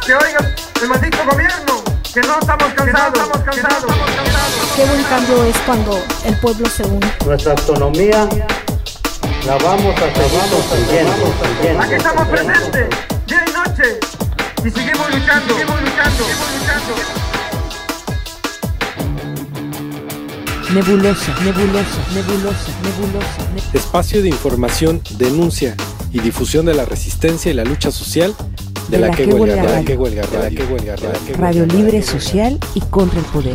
Que oiga el maldito gobierno, que no estamos cansados. Qué buen cambio es cuando el pueblo se une. Nuestra autonomía la vamos a seguir construyendo. Aquí estamos presentes, día y noche, y seguimos luchando. Nebulosa. Espacio de información, denuncia y difusión de la resistencia y la lucha social de la que huelga radio. Radio libre, social y contra el poder.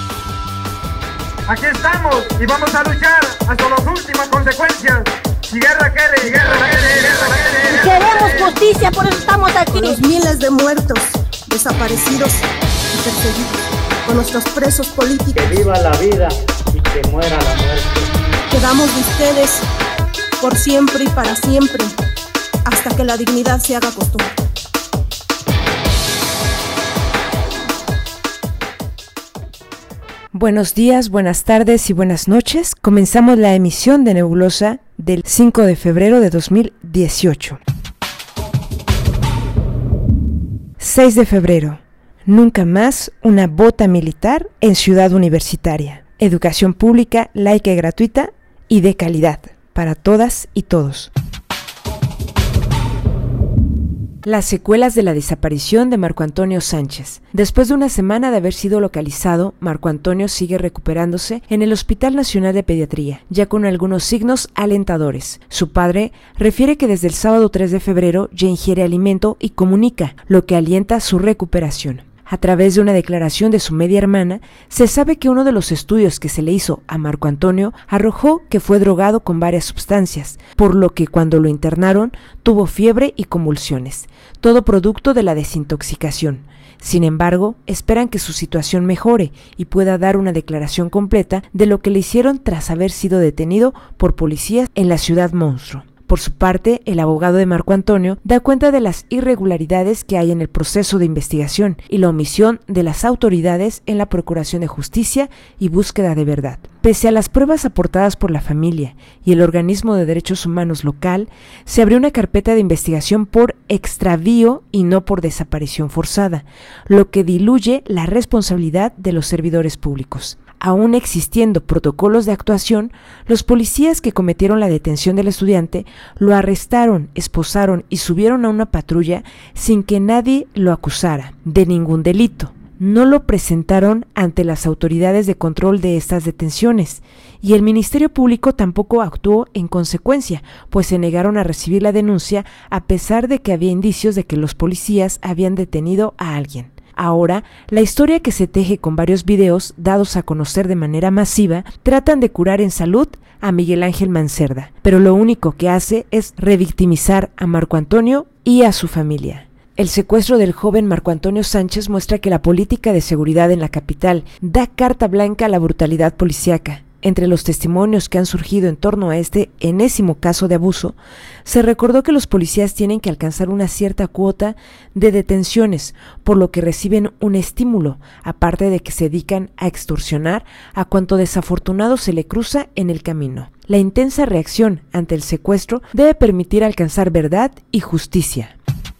Aquí estamos y vamos a luchar hasta las últimas consecuencias. Si guerra quiere. Queremos justicia, por eso estamos aquí. Con los miles de muertos, desaparecidos y perseguidos, con nuestros presos políticos. Que viva la vida y que muera la muerte. Quedamos de ustedes por siempre y para siempre, hasta que la dignidad se haga costumbre. Buenos días, buenas tardes y buenas noches. Comenzamos la emisión de Nebulosa del 5 de febrero de 2018. 6 de febrero. Nunca más una bota militar en Ciudad Universitaria. Educación pública, laica y gratuita y de calidad para todas y todos. Las secuelas de la desaparición de Marco Antonio Sánchez. Después de una semana de haber sido localizado, Marco Antonio sigue recuperándose en el Hospital Nacional de Pediatría, ya con algunos signos alentadores. Su padre refiere que desde el sábado 3 de febrero ya ingiere alimento y comunica, lo que alienta su recuperación. A través de una declaración de su media hermana, se sabe que uno de los estudios que se le hizo a Marco Antonio arrojó que fue drogado con varias sustancias, por lo que cuando lo internaron tuvo fiebre y convulsiones, todo producto de la desintoxicación. Sin embargo, esperan que su situación mejore y pueda dar una declaración completa de lo que le hicieron tras haber sido detenido por policías en la ciudad monstruo. Por su parte, el abogado de Marco Antonio da cuenta de las irregularidades que hay en el proceso de investigación y la omisión de las autoridades en la procuración de justicia y búsqueda de verdad. Pese a las pruebas aportadas por la familia y el organismo de derechos humanos local, se abrió una carpeta de investigación por extravío y no por desaparición forzada, lo que diluye la responsabilidad de los servidores públicos. Aún existiendo protocolos de actuación, los policías que cometieron la detención del estudiante lo arrestaron, esposaron y subieron a una patrulla sin que nadie lo acusara de ningún delito. No lo presentaron ante las autoridades de control de estas detenciones y el Ministerio Público tampoco actuó en consecuencia, pues se negaron a recibir la denuncia a pesar de que había indicios de que los policías habían detenido a alguien. Ahora, la historia que se teje con varios videos dados a conocer de manera masiva tratan de curar en salud a Miguel Ángel Mancerda, pero lo único que hace es revictimizar a Marco Antonio y a su familia. El secuestro del joven Marco Antonio Sánchez muestra que la política de seguridad en la capital da carta blanca a la brutalidad policíaca. Entre los testimonios que han surgido en torno a este enésimo caso de abuso, se recordó que los policías tienen que alcanzar una cierta cuota de detenciones, por lo que reciben un estímulo, aparte de que se dedican a extorsionar a cuanto desafortunado se le cruza en el camino. La intensa reacción ante el secuestro debe permitir alcanzar verdad y justicia.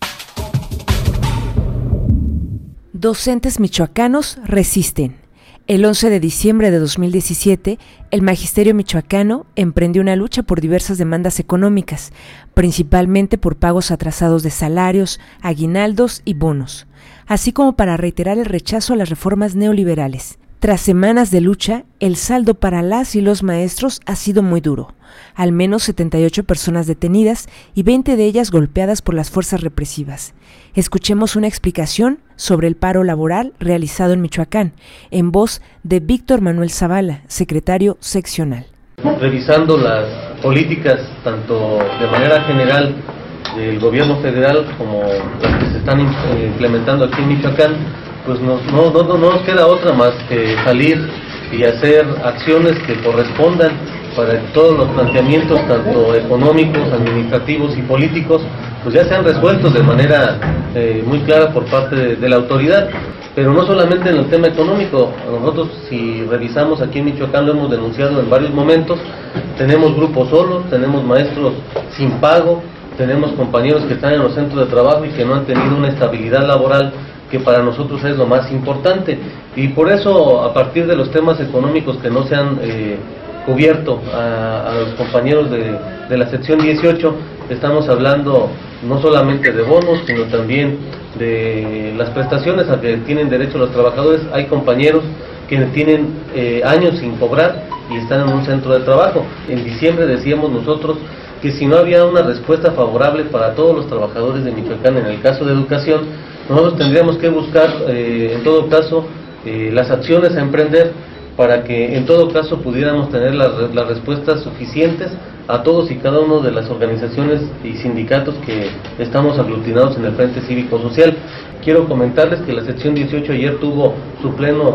Docentes michoacanos resisten. El 11 de diciembre de 2017, el Magisterio Michoacano emprendió una lucha por diversas demandas económicas, principalmente por pagos atrasados de salarios, aguinaldos y bonos, así como para reiterar el rechazo a las reformas neoliberales. Tras semanas de lucha, el saldo para las y los maestros ha sido muy duro. Al menos 78 personas detenidas y 20 de ellas golpeadas por las fuerzas represivas. Escuchemos una explicación sobre el paro laboral realizado en Michoacán, en voz de Víctor Manuel Zavala, secretario seccional. Revisando las políticas, tanto de manera general del gobierno federal como las que se están implementando aquí en Michoacán, pues no nos queda otra más que salir y hacer acciones que correspondan para que todos los planteamientos, tanto económicos, administrativos y políticos, pues ya sean resueltos de manera muy clara por parte de la autoridad. Pero no solamente en el tema económico, nosotros si revisamos aquí en Michoacán lo hemos denunciado en varios momentos, tenemos grupos solos, tenemos maestros sin pago, tenemos compañeros que están en los centros de trabajo y que no han tenido una estabilidad laboral, que para nosotros es lo más importante. Y por eso, a partir de los temas económicos que no se han cubierto a los compañeros de la sección 18, estamos hablando no solamente de bonos, sino también de las prestaciones a que tienen derecho los trabajadores. Hay compañeros que tienen años sin cobrar y están en un centro de trabajo. En diciembre decíamos nosotros que si no había una respuesta favorable para todos los trabajadores de Michoacán en el caso de educación, nosotros tendríamos que buscar en todo caso las acciones a emprender para que en todo caso pudiéramos tener las respuestas suficientes a todos y cada uno de las organizaciones y sindicatos que estamos aglutinados en el Frente Cívico Social. Quiero comentarles que la sección 18 ayer tuvo su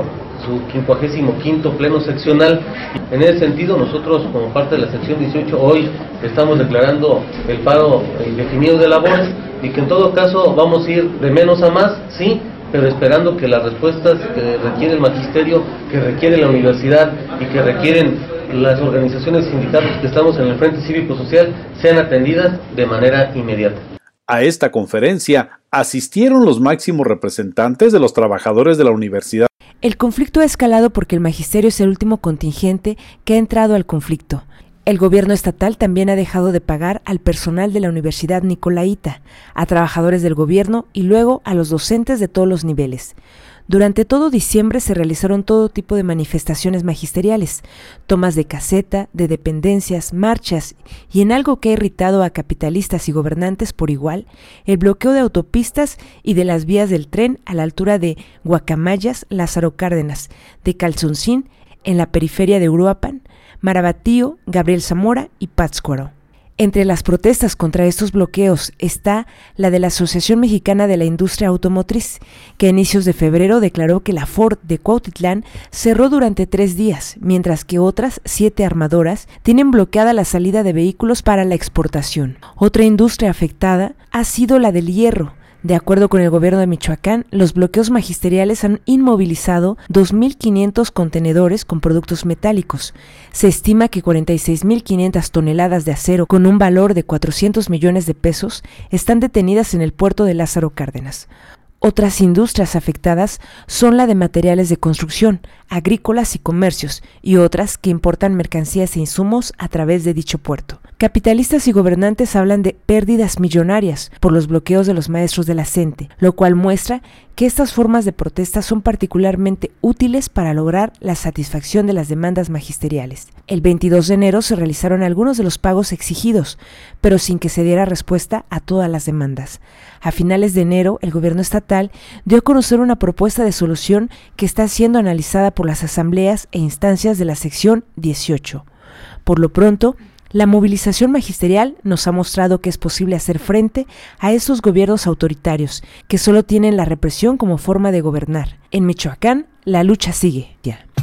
55º pleno seccional. En ese sentido, nosotros como parte de la sección 18 hoy estamos declarando el paro indefinido de labores y que en todo caso vamos a ir de menos a más, sí, pero esperando que las respuestas que requiere el magisterio, que requiere la universidad y que requieren las organizaciones y sindicatos que estamos en el Frente Cívico Social sean atendidas de manera inmediata. A esta conferencia asistieron los máximos representantes de los trabajadores de la universidad. El conflicto ha escalado porque el magisterio es el último contingente que ha entrado al conflicto. El gobierno estatal también ha dejado de pagar al personal de la Universidad Nicolaita, a trabajadores del gobierno y luego a los docentes de todos los niveles. Durante todo diciembre se realizaron todo tipo de manifestaciones magisteriales, tomas de caseta, de dependencias, marchas y en algo que ha irritado a capitalistas y gobernantes por igual, el bloqueo de autopistas y de las vías del tren a la altura de Guacamayas, Lázaro Cárdenas, de Calzoncín, en la periferia de Uruapan, Marabatío, Gabriel Zamora y Pátzcuaro. Entre las protestas contra estos bloqueos está la de la Asociación Mexicana de la Industria Automotriz, que a inicios de febrero declaró que la Ford de Cuautitlán cerró durante 3 días, mientras que otras 7 armadoras tienen bloqueada la salida de vehículos para la exportación. Otra industria afectada ha sido la del hierro. De acuerdo con el gobierno de Michoacán, los bloqueos magisteriales han inmovilizado 2.500 contenedores con productos metálicos. Se estima que 46.500 toneladas de acero con un valor de 400 millones de pesos están detenidas en el puerto de Lázaro Cárdenas. Otras industrias afectadas son la de materiales de construcción, agrícolas y comercios, y otras que importan mercancías e insumos a través de dicho puerto. Capitalistas y gobernantes hablan de pérdidas millonarias por los bloqueos de los maestros de la CENTE, lo cual muestra que estas formas de protesta son particularmente útiles para lograr la satisfacción de las demandas magisteriales. El 22 de enero se realizaron algunos de los pagos exigidos, pero sin que se diera respuesta a todas las demandas. A finales de enero, el gobierno estatal dio a conocer una propuesta de solución que está siendo analizada por las asambleas e instancias de la sección 18. Por lo pronto, la movilización magisterial nos ha mostrado que es posible hacer frente a estos gobiernos autoritarios que solo tienen la represión como forma de gobernar. En Michoacán, la lucha sigue.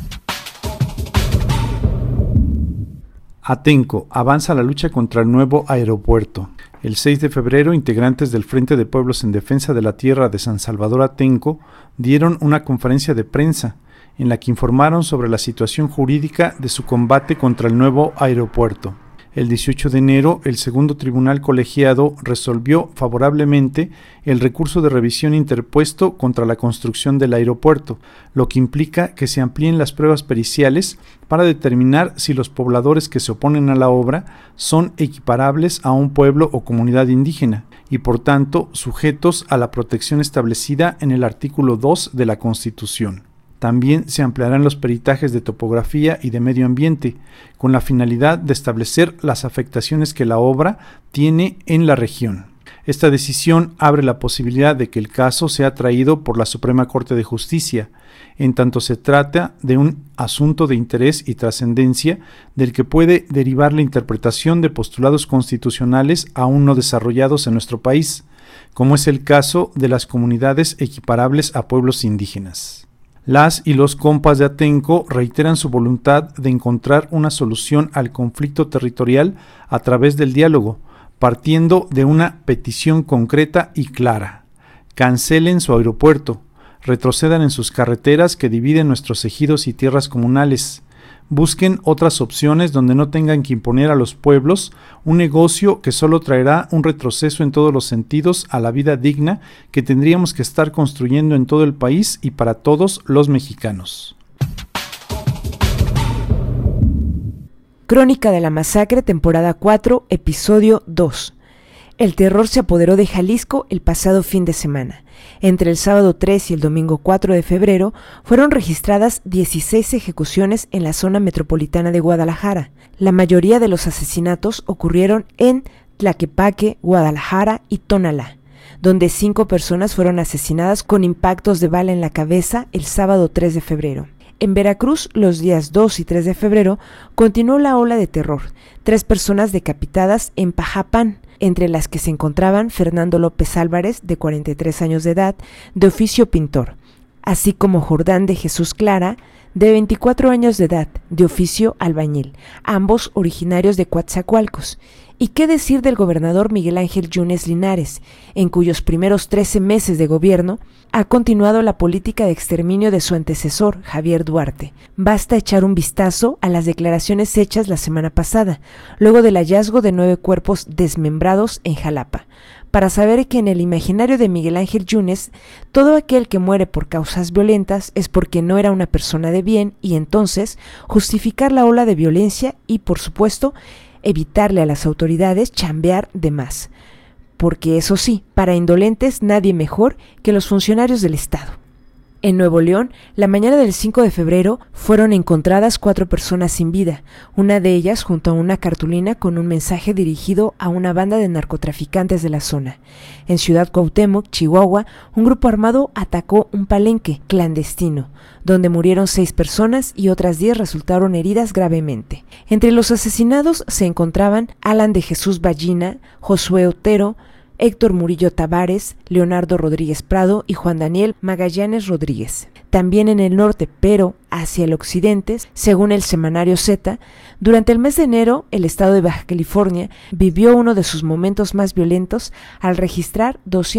Atenco, avanza la lucha contra el nuevo aeropuerto. El 6 de febrero, integrantes del Frente de Pueblos en Defensa de la Tierra de San Salvador Atenco dieron una conferencia de prensa en la que informaron sobre la situación jurídica de su combate contra el nuevo aeropuerto. El 18 de enero, el segundo tribunal colegiado resolvió favorablemente el recurso de revisión interpuesto contra la construcción del aeropuerto, lo que implica que se amplíen las pruebas periciales para determinar si los pobladores que se oponen a la obra son equiparables a un pueblo o comunidad indígena y, por tanto, sujetos a la protección establecida en el artículo 2 de la Constitución. También se ampliarán los peritajes de topografía y de medio ambiente, con la finalidad de establecer las afectaciones que la obra tiene en la región. Esta decisión abre la posibilidad de que el caso sea traído por la Suprema Corte de Justicia, en tanto se trata de un asunto de interés y trascendencia del que puede derivar la interpretación de postulados constitucionales aún no desarrollados en nuestro país, como es el caso de las comunidades equiparables a pueblos indígenas. Las y los compas de Atenco reiteran su voluntad de encontrar una solución al conflicto territorial a través del diálogo, partiendo de una petición concreta y clara. Cancelen su aeropuerto, retrocedan en sus carreteras que dividen nuestros ejidos y tierras comunales, busquen otras opciones donde no tengan que imponer a los pueblos un negocio que solo traerá un retroceso en todos los sentidos a la vida digna que tendríamos que estar construyendo en todo el país y para todos los mexicanos. Crónica de la Masacre, temporada 4, episodio 2. El terror se apoderó de Jalisco el pasado fin de semana. Entre el sábado 3 y el domingo 4 de febrero fueron registradas 16 ejecuciones en la zona metropolitana de Guadalajara. La mayoría de los asesinatos ocurrieron en Tlaquepaque, Guadalajara y Tonalá, donde 5 personas fueron asesinadas con impactos de bala en la cabeza el sábado 3 de febrero. En Veracruz, los días 2 y 3 de febrero, continuó la ola de terror. 3 personas decapitadas en Pajapán, entre las que se encontraban Fernando López Álvarez, de 43 años de edad, de oficio pintor, así como Jordán de Jesús Clara, de 24 años de edad, de oficio albañil, ambos originarios de Coatzacoalcos. ¿Y qué decir del gobernador Miguel Ángel Yunes Linares, en cuyos primeros 13 meses de gobierno ha continuado la política de exterminio de su antecesor, Javier Duarte? Basta echar un vistazo a las declaraciones hechas la semana pasada, luego del hallazgo de 9 cuerpos desmembrados en Jalapa, para saber que en el imaginario de Miguel Ángel Yunes, todo aquel que muere por causas violentas es porque no era una persona de bien, y entonces justificar la ola de violencia y, por supuesto, evitarle a las autoridades chambear de más, porque eso sí, para indolentes nadie mejor que los funcionarios del Estado. En Nuevo León, la mañana del 5 de febrero fueron encontradas 4 personas sin vida, una de ellas junto a una cartulina con un mensaje dirigido a una banda de narcotraficantes de la zona. En Ciudad Cuauhtémoc, Chihuahua, un grupo armado atacó un palenque clandestino, donde murieron 6 personas y otras 10 resultaron heridas gravemente. Entre los asesinados se encontraban Alan de Jesús Ballina, Josué Otero, Héctor Murillo Tavares, Leonardo Rodríguez Prado y Juan Daniel Magallanes Rodríguez. También en el norte, pero hacia el occidente, según el semanario Z, durante el mes de enero, el estado de Baja California vivió uno de sus momentos más violentos al registrar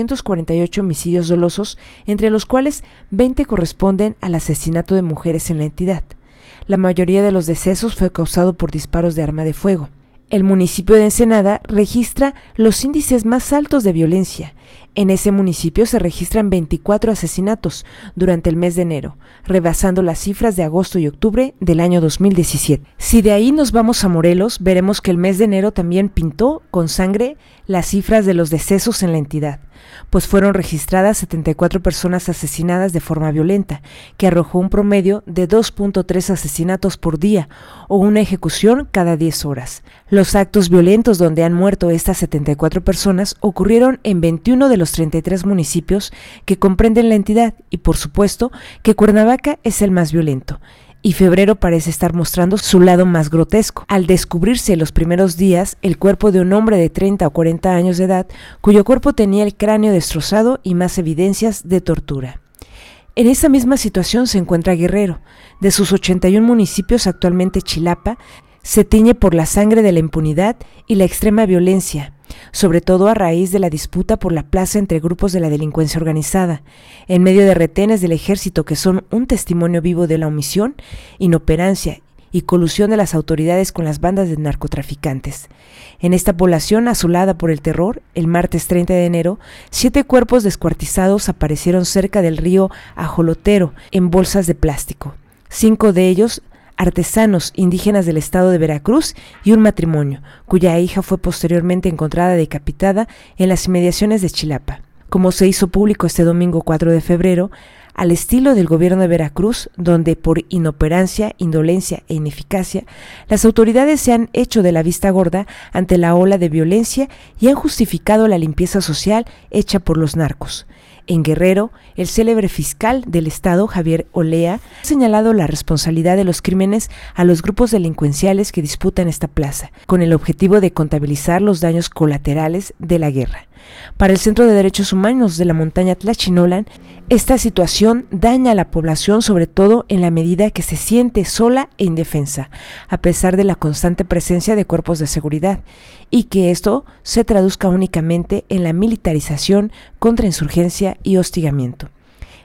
248 homicidios dolosos, entre los cuales 20 corresponden al asesinato de mujeres en la entidad. La mayoría de los decesos fue causado por disparos de arma de fuego. El municipio de Ensenada registra los índices más altos de violencia. En ese municipio se registran 24 asesinatos durante el mes de enero, rebasando las cifras de agosto y octubre del año 2017. Si de ahí nos vamos a Morelos, veremos que el mes de enero también pintó con sangre las cifras de los decesos en la entidad, pues fueron registradas 74 personas asesinadas de forma violenta, que arrojó un promedio de 2.3 asesinatos por día o una ejecución cada 10 horas. Los actos violentos donde han muerto estas 74 personas ocurrieron en 21 de los 33 municipios que comprenden la entidad y, por supuesto, que Cuernavaca es el más violento. Y febrero parece estar mostrando su lado más grotesco, al descubrirse en los primeros días el cuerpo de un hombre de 30 o 40 años de edad, cuyo cuerpo tenía el cráneo destrozado y más evidencias de tortura. En esa misma situación se encuentra Guerrero. De sus 81 municipios, actualmente Chilapa se tiñe por la sangre de la impunidad y la extrema violencia, sobre todo a raíz de la disputa por la plaza entre grupos de la delincuencia organizada, en medio de retenes del ejército que son un testimonio vivo de la omisión, inoperancia y colusión de las autoridades con las bandas de narcotraficantes. En esta población asolada por el terror, el martes 30 de enero, 7 cuerpos descuartizados aparecieron cerca del río Ajolotero en bolsas de plástico. 5 de ellos artesanos indígenas del estado de Veracruz y un matrimonio, cuya hija fue posteriormente encontrada decapitada en las inmediaciones de Chilapa. Como se hizo público este domingo 4 de febrero, al estilo del gobierno de Veracruz, donde por inoperancia, indolencia e ineficacia, las autoridades se han hecho de la vista gorda ante la ola de violencia y han justificado la limpieza social hecha por los narcos. En Guerrero, el célebre fiscal del estado, Javier Olea, ha señalado la responsabilidad de los crímenes a los grupos delincuenciales que disputan esta plaza, con el objetivo de contabilizar los daños colaterales de la guerra. Para el Centro de Derechos Humanos de la montaña Tlachinolan, esta situación daña a la población, sobre todo en la medida que se siente sola e indefensa, a pesar de la constante presencia de cuerpos de seguridad, y que esto se traduzca únicamente en la militarización, contrainsurgencia y hostigamiento.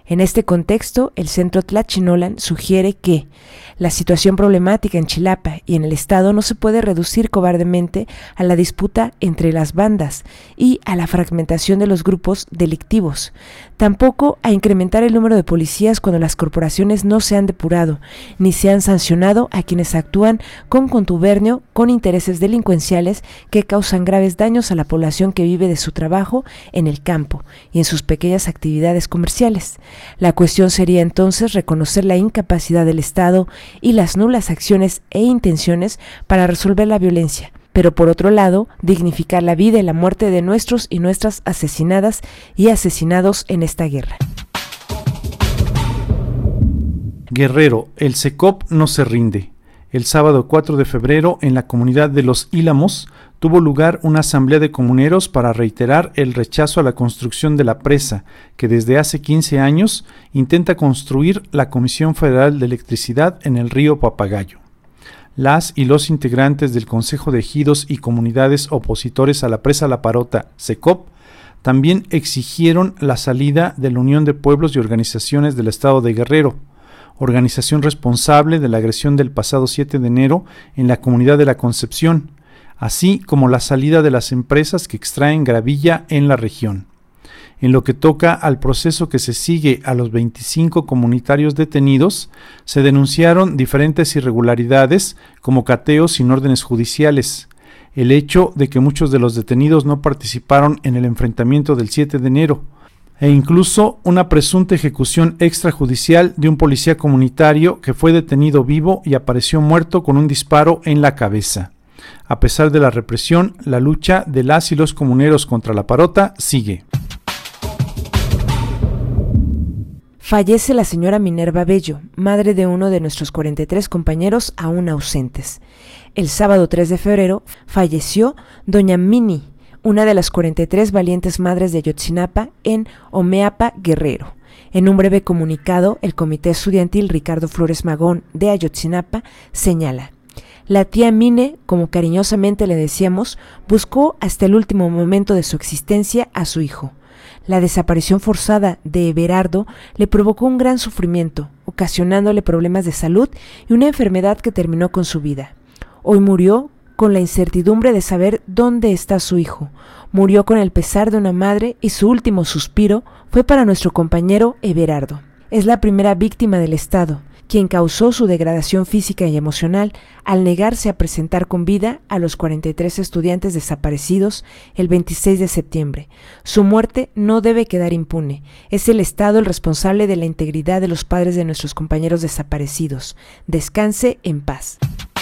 En este contexto, el Centro Tlachinolan sugiere que la situación problemática en Chilapa y en el Estado no se puede reducir cobardemente a la disputa entre las bandas y a la fragmentación de los grupos delictivos, tampoco a incrementar el número de policías cuando las corporaciones no se han depurado ni se han sancionado a quienes actúan con contubernio con intereses delincuenciales que causan graves daños a la población que vive de su trabajo en el campo y en sus pequeñas actividades comerciales. La cuestión sería entonces reconocer la incapacidad del Estado y las nulas acciones e intenciones para resolver la violencia, pero por otro lado, dignificar la vida y la muerte de nuestros y nuestras asesinadas y asesinados en esta guerra. Guerrero, el CECOP no se rinde. El sábado 4 de febrero, en la comunidad de Los Ílamos, tuvo lugar una asamblea de comuneros para reiterar el rechazo a la construcción de la presa que desde hace 15 años intenta construir la Comisión Federal de Electricidad en el río Papagayo. Las y los integrantes del Consejo de Ejidos y Comunidades opositores a la presa La Parota, CECOP, también exigieron la salida de la Unión de Pueblos y Organizaciones del Estado de Guerrero, organización responsable de la agresión del pasado 7 de enero en la comunidad de La Concepción, así como la salida de las empresas que extraen gravilla en la región. En lo que toca al proceso que se sigue a los 25 comunitarios detenidos, se denunciaron diferentes irregularidades como cateos sin órdenes judiciales, el hecho de que muchos de los detenidos no participaron en el enfrentamiento del 7 de enero, e incluso una presunta ejecución extrajudicial de un policía comunitario que fue detenido vivo y apareció muerto con un disparo en la cabeza. A pesar de la represión, la lucha de las y los comuneros contra la Parota sigue. Fallece la señora Minerva Bello, madre de uno de nuestros 43 compañeros aún ausentes. El sábado 3 de febrero falleció doña Mini, una de las 43 valientes madres de Ayotzinapa en Omeapa, Guerrero. En un breve comunicado, el Comité Estudiantil Ricardo Flores Magón de Ayotzinapa señala: la tía Mine, como cariñosamente le decíamos, buscó hasta el último momento de su existencia a su hijo. La desaparición forzada de Everardo le provocó un gran sufrimiento, ocasionándole problemas de salud y una enfermedad que terminó con su vida. Hoy murió con la incertidumbre de saber dónde está su hijo. Murió con el pesar de una madre y su último suspiro fue para nuestro compañero Everardo. Es la primera víctima del Estado, quien causó su degradación física y emocional al negarse a presentar con vida a los 43 estudiantes desaparecidos el 26 de septiembre. Su muerte no debe quedar impune. Es el Estado el responsable de la integridad de los padres de nuestros compañeros desaparecidos. Descanse en paz.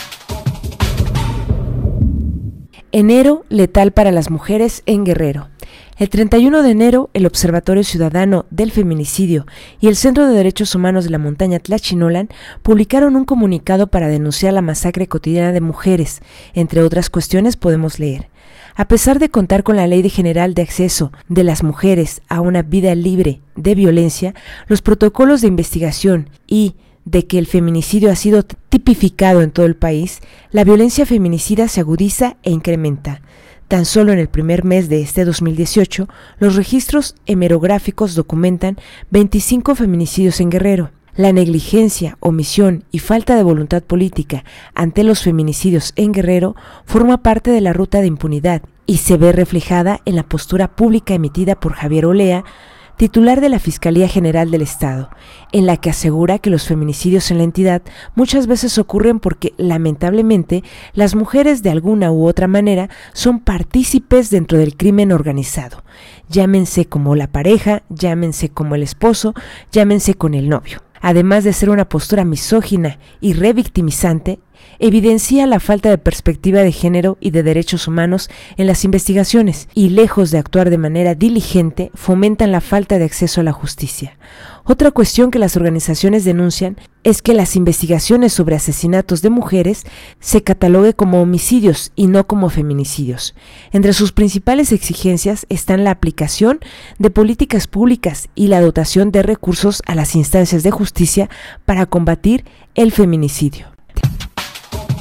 Enero letal para las mujeres en Guerrero. El 31 de enero, el Observatorio Ciudadano del Feminicidio y el Centro de Derechos Humanos de la Montaña Tlachinolan publicaron un comunicado para denunciar la masacre cotidiana de mujeres. Entre otras cuestiones podemos leer: a pesar de contar con la Ley General de Acceso de las Mujeres a una vida libre de violencia, los protocolos de investigación y de que el feminicidio ha sido tipificado en todo el país, la violencia feminicida se agudiza e incrementa. Tan solo en el primer mes de este 2018, los registros hemerográficos documentan 25 feminicidios en Guerrero. La negligencia, omisión y falta de voluntad política ante los feminicidios en Guerrero forma parte de la ruta de impunidad y se ve reflejada en la postura pública emitida por Javier Olea, titular de la Fiscalía General del Estado, en la que asegura que los feminicidios en la entidad muchas veces ocurren porque, lamentablemente, las mujeres de alguna u otra manera son partícipes dentro del crimen organizado. Llámense como la pareja, llámense como el esposo, llámense con el novio. Además de ser una postura misógina y revictimizante, evidencia la falta de perspectiva de género y de derechos humanos en las investigaciones y, lejos de actuar de manera diligente, fomentan la falta de acceso a la justicia. Otra cuestión que las organizaciones denuncian es que las investigaciones sobre asesinatos de mujeres se catalogue como homicidios y no como feminicidios. Entre sus principales exigencias están la aplicación de políticas públicas y la dotación de recursos a las instancias de justicia para combatir el feminicidio.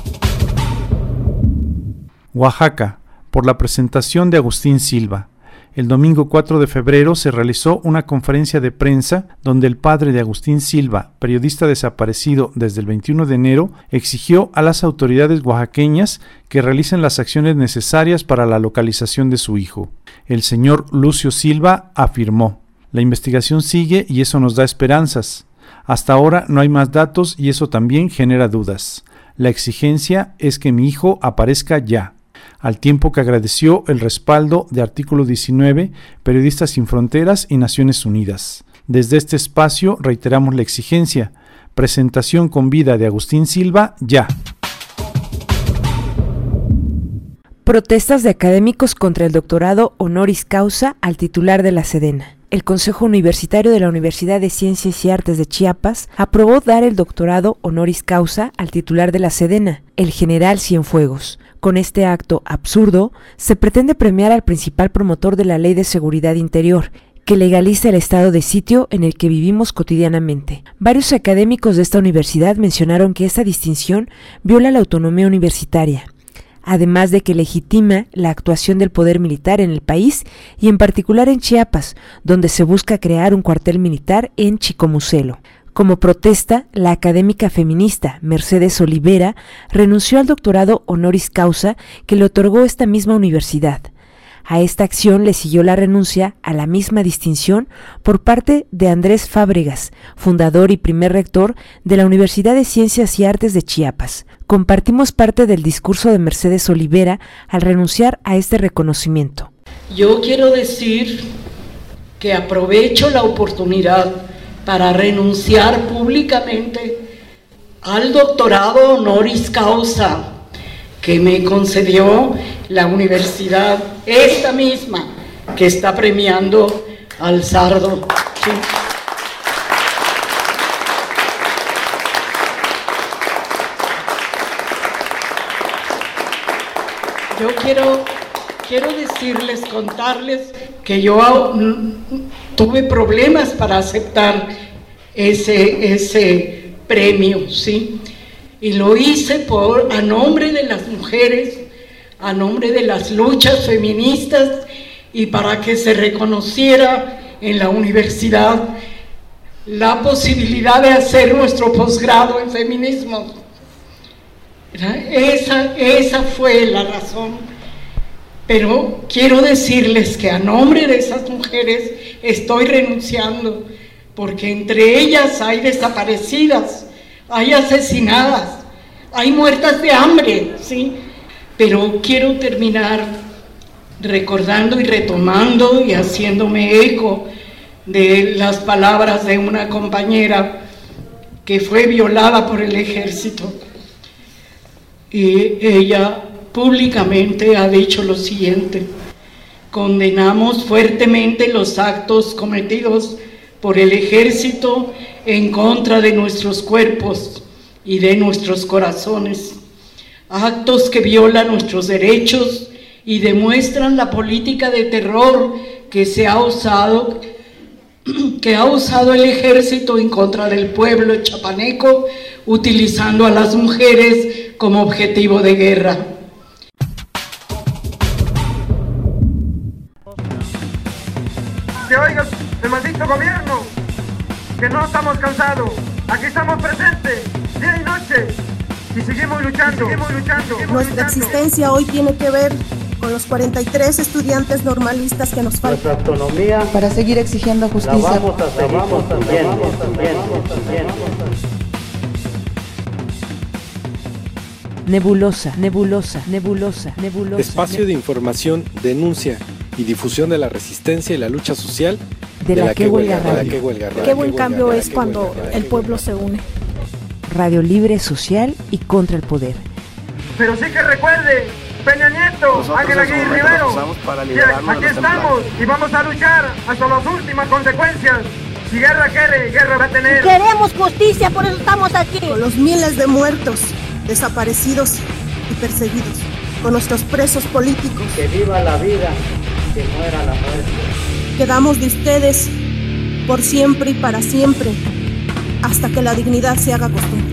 Oaxaca, por la presentación de Agustín Silva. El domingo 4 de febrero se realizó una conferencia de prensa donde el padre de Agustín Silva, periodista desaparecido desde el 21 de enero, exigió a las autoridades oaxaqueñas que realicen las acciones necesarias para la localización de su hijo. El señor Lucio Silva afirmó: "La investigación sigue y eso nos da esperanzas. Hasta ahora no hay más datos y eso también genera dudas. La exigencia es que mi hijo aparezca ya", al tiempo que agradeció el respaldo de Artículo 19, Periodistas Sin Fronteras y Naciones Unidas. Desde este espacio reiteramos la exigencia: presentación con vida de Agustín Silva ya. Protestas de académicos contra el doctorado honoris causa al titular de la Sedena. El Consejo Universitario de la Universidad de Ciencias y Artes de Chiapas aprobó dar el doctorado honoris causa al titular de la Sedena, el general Cienfuegos. Con este acto absurdo, se pretende premiar al principal promotor de la Ley de Seguridad Interior, que legaliza el estado de sitio en el que vivimos cotidianamente. Varios académicos de esta universidad mencionaron que esta distinción viola la autonomía universitaria, además de que legitima la actuación del poder militar en el país y en particular en Chiapas, donde se busca crear un cuartel militar en Chicomucelo. Como protesta, la académica feminista Mercedes Olivera renunció al doctorado honoris causa que le otorgó esta misma universidad. A esta acción le siguió la renuncia a la misma distinción por parte de Andrés Fábregas, fundador y primer rector de la Universidad de Ciencias y Artes de Chiapas. Compartimos parte del discurso de Mercedes Olivera al renunciar a este reconocimiento. Yo quiero decir que aprovecho la oportunidad para renunciar públicamente al doctorado honoris causa que me concedió la universidad, esta misma, que está premiando al sardo. Sí. Yo quiero decirles, contarles que yo tuve problemas para aceptar ese premio, ¿sí? Y lo hice a nombre de las mujeres, a nombre de las luchas feministas y para que se reconociera en la universidad la posibilidad de hacer nuestro posgrado en feminismo. Esa fue la razón. Pero quiero decirles que a nombre de esas mujeres estoy renunciando, porque entre ellas hay desaparecidas, hay asesinadas, hay muertas de hambre, ¿sí? Pero quiero terminar recordando y retomando y haciéndome eco de las palabras de una compañera que fue violada por el ejército. Y ella públicamente ha dicho lo siguiente: condenamos fuertemente los actos cometidos por el ejército en contra de nuestros cuerpos y de nuestros corazones, actos que violan nuestros derechos y demuestran la política de terror que ha usado el ejército en contra del pueblo chapaneco, utilizando a las mujeres como objetivo de guerra. Que oiga el maldito gobierno, que no estamos cansados, aquí estamos presentes, día y noche, y seguimos luchando, Nuestra existencia hoy tiene que ver con los 43 estudiantes normalistas que nos faltan. Nuestra autonomía para seguir exigiendo justicia. la vamos a seguir construyendo. Nebulosa. Espacio de información, denuncia y difusión de la resistencia y la lucha social de la que huelga radio. Qué buen cambio es cuando el pueblo se une. Radio libre, social y contra el poder. Pero sí que recuerde, Peña Nieto, Ángel Aguirre Rivero, aquí estamos y vamos a luchar hasta las últimas consecuencias. Si guerra quiere, guerra va a tener. Queremos justicia, por eso estamos aquí. Con los miles de muertos, desaparecidos y perseguidos, con nuestros presos políticos. Que viva la vida, que muera la muerte. Quedamos de ustedes por siempre y para siempre, hasta que la dignidad se haga costumbre.